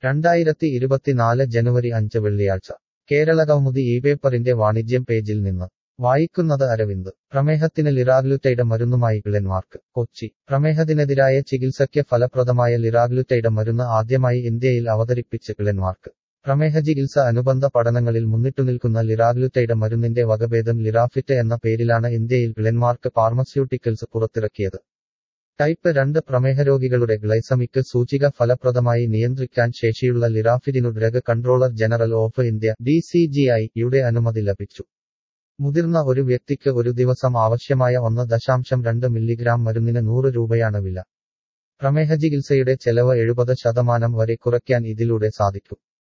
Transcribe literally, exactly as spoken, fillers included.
രണ്ടായിരത്തി ഇരുപത്തിനാല് ജനുവരി അഞ്ച് വെള്ളിയാഴ്ച കേരളകൗമുദി ഈ പേപ്പറിന്റെ വാണിജ്യം പേജിൽ നിന്ന് വായിക്കുന്നത് അരവിന്ദ് പ്രമേഹത്തിന് ലിറാഗ്ലുറ്റൈഡ് മരുന്നുമായി ഗ്ലെൻമാർക്ക് കൊച്ചി പ്രമേഹത്തിനെതിരായ ചികിത്സയ്ക്ക് ഫലപ്രദമായ ലിറാഗ്ലുറ്റൈഡ് മരുന്ന് ആദ്യമായി ഇന്ത്യയിൽ അവതരിപ്പിച്ച് ഗ്ലെൻമാർക്ക് പ്രമേഹ ചികിത്സ അനുബന്ധ പഠനങ്ങളിൽ മുന്നിട്ടുനിൽക്കുന്ന ലിറാഗ്ലുറ്റൈഡ് മരുന്നിന്റെ വകഭേദം ലിറാഫിറ്റ് എന്ന പേരിലാണ് ഇന്ത്യയിൽ ഗ്ലെൻമാർക്ക് ഫാർമസ്യൂട്ടിക്കൽസ് പുറത്തിറക്കിയത് ടൈപ്പ് രണ്ട് പ്രമേഹരോഗികളുടെ ഗ്ലൈസമിക് സൂചിക ഫലപ്രദമായി നിയന്ത്രിക്കാൻ ശേഷിയുള്ള ലിറാഫിറ്റിനു drug controller general of India D C G ഐ യുടെ അനുമതി ലഭിച്ചു മുതിർന്ന ഒരു വ്യക്തിക്ക് ഒരു ദിവസം ആവശ്യമായ ഒന്ന് ദശാംശം രണ്ട് മില്ലിഗ്രാം മരുന്നിന് നൂറ് രൂപയാണ് വില പ്രമേഹ ചികിത്സയുടെ ചെലവ് എഴുപത് ശതമാനം വരെ കുറയ്ക്കാൻ ഇതിലൂടെ സാധിക്കും